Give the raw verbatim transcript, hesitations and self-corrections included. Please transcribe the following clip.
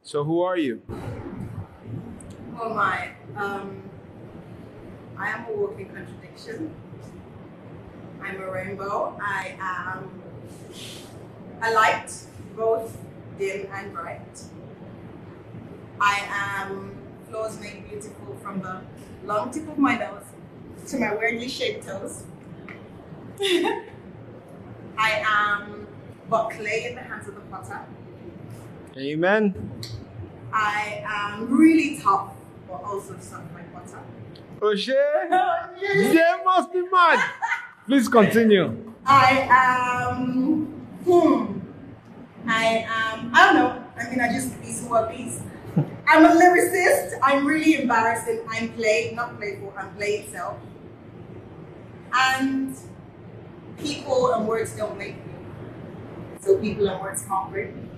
So who are you? Oh my. Um, I am a walking contradiction. I'm a rainbow. I am a light, both dim and bright. I am floors made beautiful from the long tip of my nose to my weirdly shaped toes. I am but clay in the hands of the potter. Amen. I am really tough, but also soft like butter. O'Shea, they must be mad. Please continue. I am, hmm, I am, I don't know. I mean, I just be what bees. I'm a lyricist. I'm really embarrassing. I'm play, not playful. I'm play itself. And people and words don't make me. So people and words can't break me.